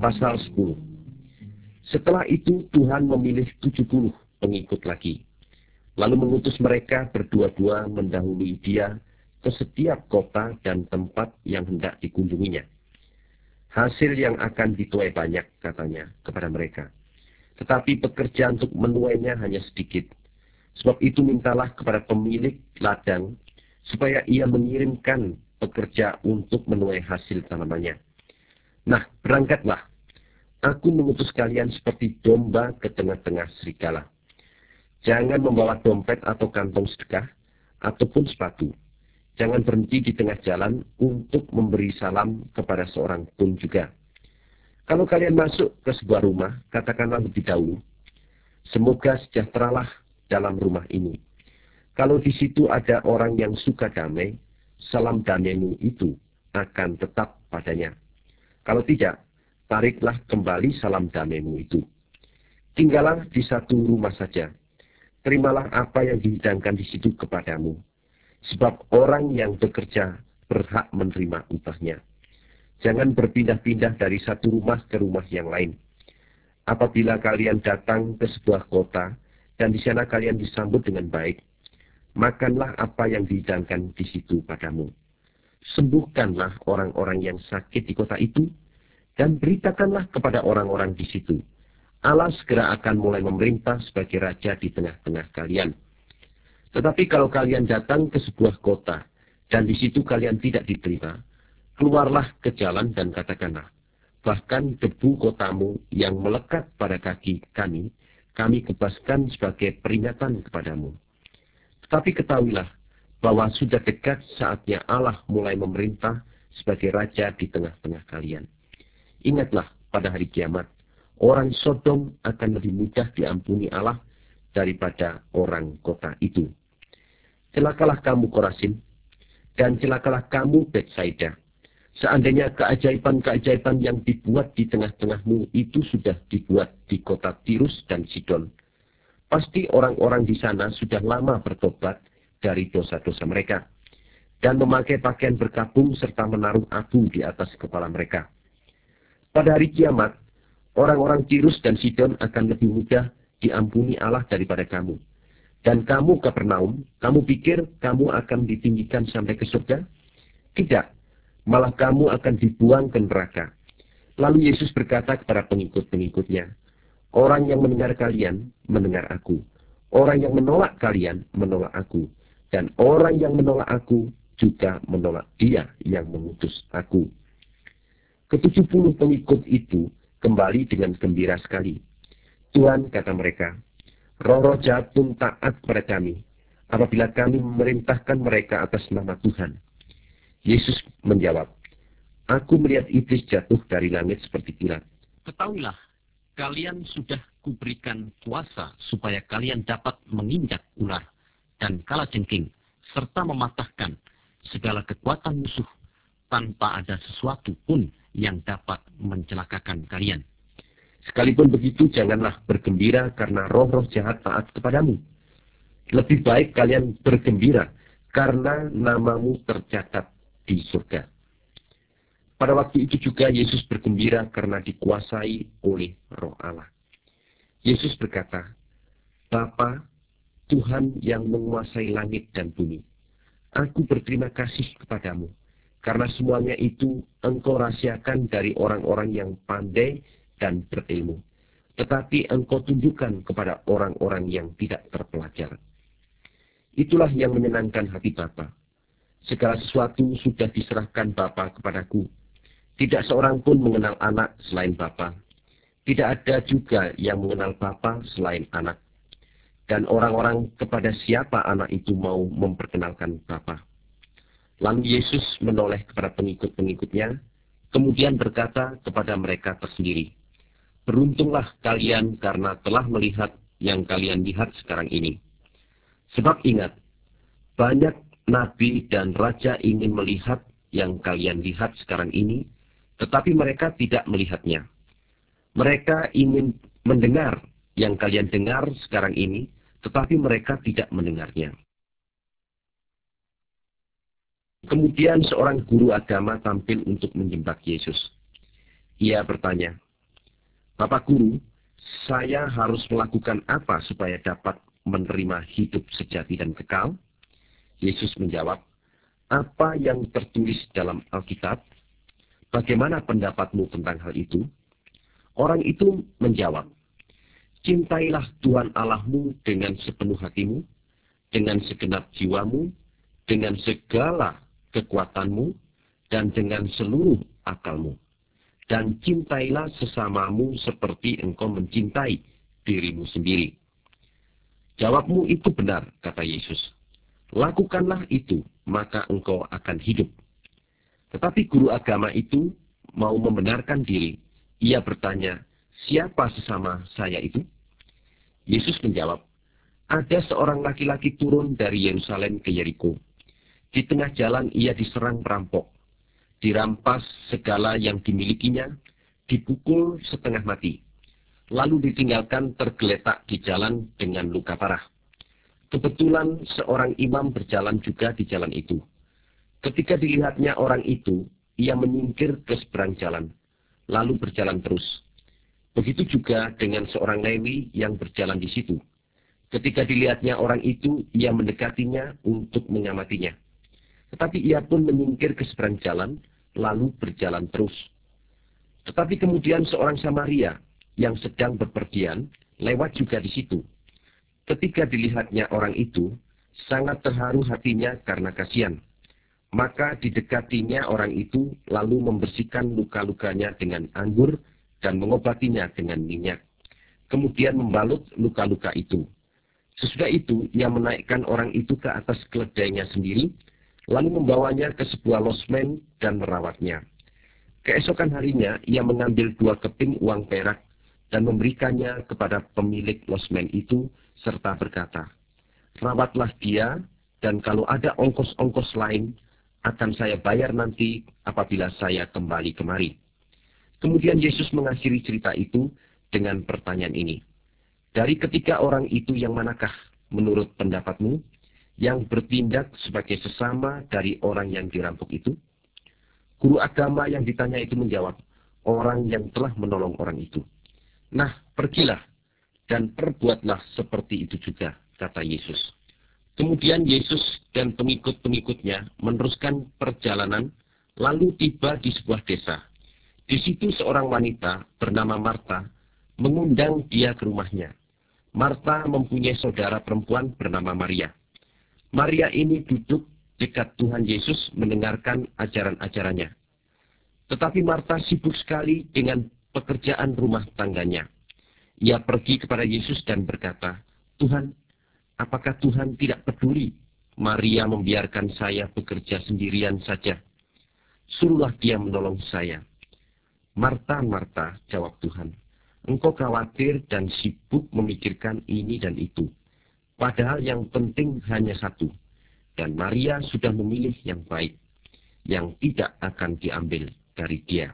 Pasal 10. Setelah itu Tuhan memilih 70 pengikut lagi, lalu mengutus mereka berdua-dua mendahului dia ke setiap kota dan tempat yang hendak dikunjunginya. Hasil yang akan dituai banyak, katanya kepada mereka. Tetapi pekerja untuk menuainya hanya sedikit. Sebab itu mintalah kepada pemilik ladang, supaya ia mengirimkan pekerja untuk menuai hasil tanamannya. Nah, berangkatlah. Aku mengutus kalian seperti domba ke tengah-tengah serigala. Jangan membawa dompet atau kantong sedekah, ataupun sepatu. Jangan berhenti di tengah jalan untuk memberi salam kepada seorang pun juga. Kalau kalian masuk ke sebuah rumah, katakanlah lebih dahulu, semoga sejahteralah dalam rumah ini. Kalau di situ ada orang yang suka damai, salam damaimu itu akan tetap padanya. Kalau tidak, tariklah kembali salam damaimu itu. Tinggallah di satu rumah saja. Terimalah apa yang dihidangkan di situ kepadamu. Sebab orang yang bekerja berhak menerima upahnya. Jangan berpindah-pindah dari satu rumah ke rumah yang lain. Apabila kalian datang ke sebuah kota, dan di sana kalian disambut dengan baik, makanlah apa yang dihidangkan di situ padamu. Sembuhkanlah orang-orang yang sakit di kota itu, dan beritakanlah kepada orang-orang di situ, Allah segera akan mulai memerintah sebagai raja di tengah-tengah kalian. Tetapi kalau kalian datang ke sebuah kota, dan di situ kalian tidak diterima, keluarlah ke jalan dan katakanlah, bahkan debu kotamu yang melekat pada kaki kami kebaskan sebagai peringatan kepadamu. Tetapi ketahuilah bahwa sudah dekat saatnya Allah mulai memerintah sebagai raja di tengah-tengah kalian. Ingatlah pada hari kiamat, orang Sodom akan lebih mudah diampuni Allah daripada orang kota itu. Celakalah kamu Korasin, dan celakalah kamu Betsaida. Seandainya keajaiban-keajaiban yang dibuat di tengah-tengahmu itu sudah dibuat di kota Tirus dan Sidon, pasti orang-orang di sana sudah lama bertobat dari dosa-dosa mereka, dan memakai pakaian berkabung serta menaruh abu di atas kepala mereka. Pada hari kiamat, orang-orang Tirus dan Sidon akan lebih mudah diampuni Allah daripada kamu. Dan kamu Kapernaum, kamu pikir kamu akan ditinggikan sampai ke surga? Tidak, malah kamu akan dibuang ke neraka. Lalu Yesus berkata kepada pengikut-pengikutnya, orang yang mendengar kalian, mendengar aku. Orang yang menolak kalian, menolak aku. Dan orang yang menolak aku, juga menolak dia yang mengutus aku. Ke-70 pengikut itu kembali dengan gembira sekali. Tuhan, kata mereka, roh-roh jahat pun taat kepada kami, apabila kami memerintahkan mereka atas nama Tuhan. Yesus menjawab, aku melihat iblis jatuh dari langit seperti kilat. Ketahuilah, kalian sudah kuberikan kuasa supaya kalian dapat menginjak ular dan kalajengking, serta mematahkan segala kekuatan musuh, tanpa ada sesuatu pun yang dapat mencelakakan kalian. Sekalipun begitu, janganlah bergembira karena roh-roh jahat taat kepadamu. Lebih baik kalian bergembira karena namamu tercatat di surga. Pada waktu itu juga Yesus bergembira karena dikuasai oleh Roh Allah. Yesus berkata, Bapa, Tuhan yang menguasai langit dan bumi, aku berterima kasih kepadamu, karena semuanya itu engkau rahasiakan dari orang-orang yang pandai dan berilmu, tetapi engkau tunjukkan kepada orang-orang yang tidak terpelajar. Itulah yang menyenangkan hati Bapa. Segala sesuatu sudah diserahkan Bapa kepadaku. Tidak seorang pun mengenal anak selain Bapa. Tidak ada juga yang mengenal Bapa selain anak. Dan orang-orang kepada siapa anak itu mau memperkenalkan Bapa. Lalu Yesus menoleh kepada pengikut-pengikutnya, kemudian berkata kepada mereka tersendiri, beruntunglah kalian karena telah melihat yang kalian lihat sekarang ini. Sebab ingat, banyak nabi dan raja ingin melihat yang kalian lihat sekarang ini, tetapi mereka tidak melihatnya. Mereka ingin mendengar yang kalian dengar sekarang ini, tetapi mereka tidak mendengarnya. Kemudian seorang guru agama tampil untuk menjebak Yesus. Ia bertanya, Bapak Guru, saya harus melakukan apa supaya dapat menerima hidup sejati dan kekal? Yesus menjawab, apa yang tertulis dalam Alkitab? Bagaimana pendapatmu tentang hal itu? Orang itu menjawab, cintailah Tuhan Allahmu dengan sepenuh hatimu, dengan segenap jiwamu, dengan segala kekuatanmu, dan dengan seluruh akalmu. Dan cintailah sesamamu seperti engkau mencintai dirimu sendiri. Jawabmu itu benar, kata Yesus. Lakukanlah itu, maka engkau akan hidup. Tetapi guru agama itu mau membenarkan diri. Ia bertanya, siapa sesama saya itu? Yesus menjawab, ada seorang laki-laki turun dari Yerusalem ke Yeriko. Di tengah jalan ia diserang perampok. Dirampas segala yang dimilikinya, dipukul setengah mati, lalu ditinggalkan tergeletak di jalan dengan luka parah. Kebetulan seorang imam berjalan juga di jalan itu. Ketika dilihatnya orang itu, ia menyingkir ke seberang jalan, lalu berjalan terus. Begitu juga dengan seorang Lewi yang berjalan di situ. Ketika dilihatnya orang itu, ia mendekatinya untuk mengamatinya. Tetapi ia pun menyingkir ke seberang jalan, lalu berjalan terus. Tetapi kemudian seorang Samaria yang sedang bepergian lewat juga di situ. Ketika dilihatnya orang itu, sangat terharu hatinya karena kasihan. Maka didekatinya orang itu, lalu membersihkan luka-lukanya dengan anggur dan mengobatinya dengan minyak. Kemudian membalut luka-luka itu. Sesudah itu, ia menaikkan orang itu ke atas keledainya sendiri, lalu membawanya ke sebuah losmen dan merawatnya. Keesokan harinya, ia mengambil 2 keping uang perak dan memberikannya kepada pemilik losmen itu, serta berkata, rawatlah dia, dan kalau ada ongkos-ongkos lain, akan saya bayar nanti apabila saya kembali kemari. Kemudian Yesus mengakhiri cerita itu dengan pertanyaan ini. Dari ketiga orang itu yang manakah, menurut pendapatmu, yang bertindak sebagai sesama dari orang yang dirampok itu? Guru agama yang ditanya itu menjawab, orang yang telah menolong orang itu. Nah, pergilah dan perbuatlah seperti itu juga, kata Yesus. Kemudian Yesus dan pengikut-pengikutnya meneruskan perjalanan, lalu tiba di sebuah desa. Di situ seorang wanita bernama Marta mengundang dia ke rumahnya. Marta mempunyai saudara perempuan bernama Maria. Maria ini duduk dekat Tuhan Yesus mendengarkan ajaran-ajarannya. Tetapi Marta sibuk sekali dengan pekerjaan rumah tangganya. Ia pergi kepada Yesus dan berkata, Tuhan, apakah Tuhan tidak peduli Maria membiarkan saya bekerja sendirian saja? Suruhlah dia menolong saya. Marta, Marta, jawab Tuhan, engkau khawatir dan sibuk memikirkan ini dan itu. Padahal yang penting hanya satu. Dan Maria sudah memilih yang baik, yang tidak akan diambil dari dia.